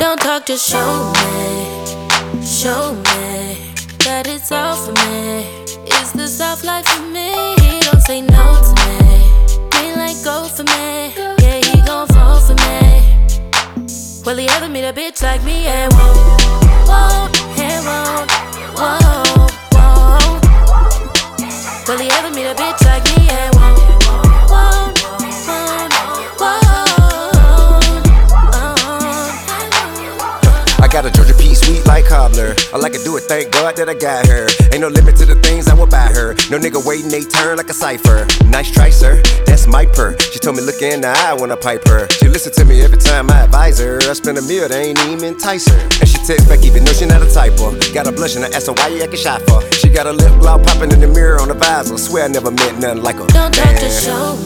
Don't talk, just show me that it's all for me. Is the soft life for me? He don't say no to me. Green light go for me. Yeah, he gon' fall for me. Will he ever meet a bitch like me? Yeah, won't, won't. Will he ever meet a bitch like me? Yeah, won't. I got a Georgia peach sweet like cobbler. I like to do it, thank God that I got her. Ain't no limit to the things I will buy her. No nigga waiting they turn like a cipher. Nice try, sir, that's my purr. She told me look in the eye when I pipe her. She listen to me every time I advise her. I spend a meal, they ain't even entice her. And she text back even though she not a typer. Got a blush and I ask her why you acting shy for. She got a lip gloss popping in the mirror on the visor. Swear I never met nothing like her. Don't talk, just show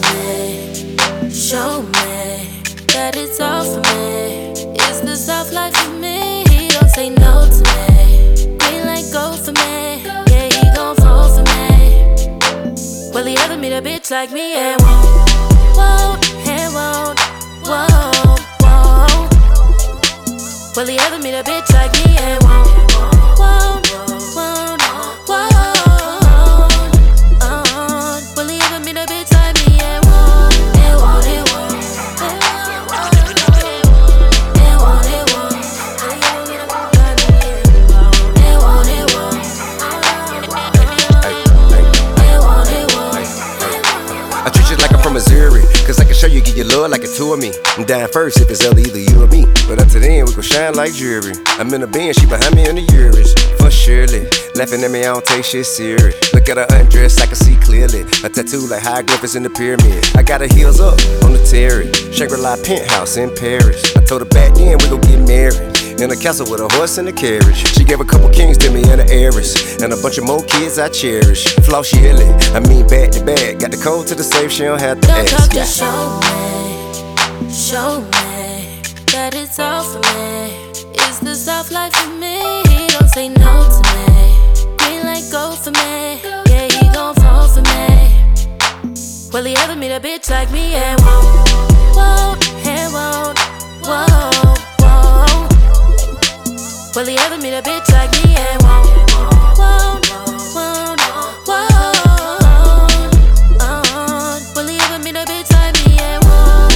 me that it's all for me. Is the soft life for me? He don't say no to me. Green light go for me. Yeah, he gon' fall for me. Will he ever meet a bitch like me? Yeah, won't. Will he ever meet a bitch like me? Yeah, won't. Will he ever meet a bitch like me? Yeah, won't. I treat you like I'm from Missouri, cause I can show you, get your love like a two of me. I'm dying first if it's either you or me. But up to then, we gon' shine like jewelry. I'm in a Benz, she behind me in the Urus. For surely, laughing at me, I don't take shit serious. Look at her undress, I can see clearly. A tattoo like hieroglyphics in the pyramid. I got her heels up on the terrace. Shangri-La penthouse in Paris. I told her back then we gon' get married. In a castle with a horse and a carriage. She gave a couple kings to me and an heiress. And a bunch of more kids I cherish. Floss yearly, I mean back to back. Got the code to the safe, she don't have to Don't ask. talk, just show me that it's all for me. Is the soft life for me? He don't say no to me. Green light go for me. Yeah, he gon' fall for me. Will he ever meet a bitch like me? Yeah, won't. Will he ever meet a bitch like me? Yeah, won't. Will he ever meet a bitch like me? Yeah, won't.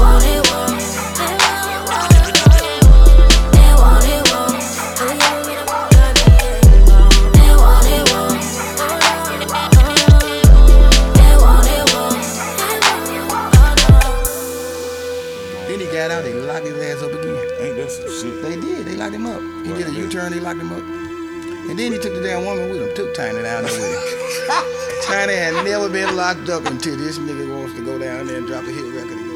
Then he got out, they locked his ass up again. Ain't that some shit? They did, they locked him up. He did a U-turn, they locked him up. And then he took the damn woman with him, took Tiny down there with him. Tiny had never been locked up until this nigga wants to go down there and drop a hit record again.